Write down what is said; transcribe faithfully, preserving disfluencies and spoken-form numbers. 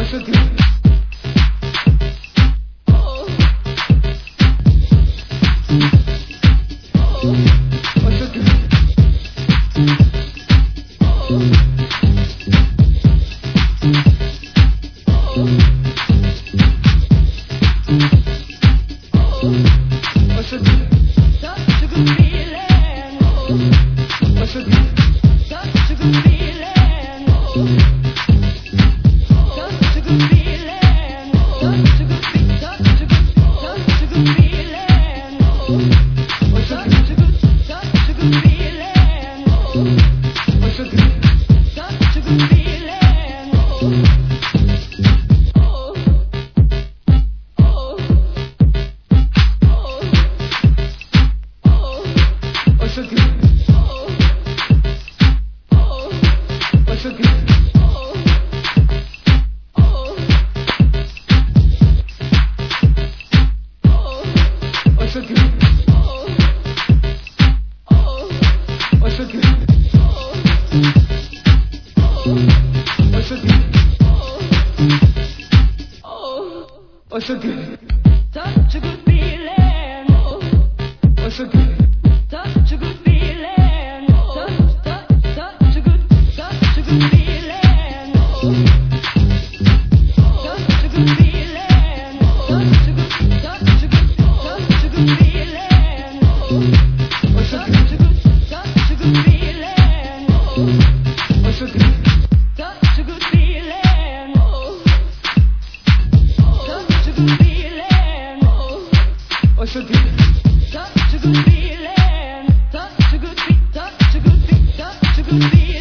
What's a good? Such a good feeling. What's a good? Such a good feeling. Such, such, such a good, such a good feeling. Such a good feeling. Such a good, such a good, such a good feeling. What's a good? Such a good feeling. What's a good? Such a good feeling. What's a good? Such a good feeling. Such a good, such a good, such a good feeling.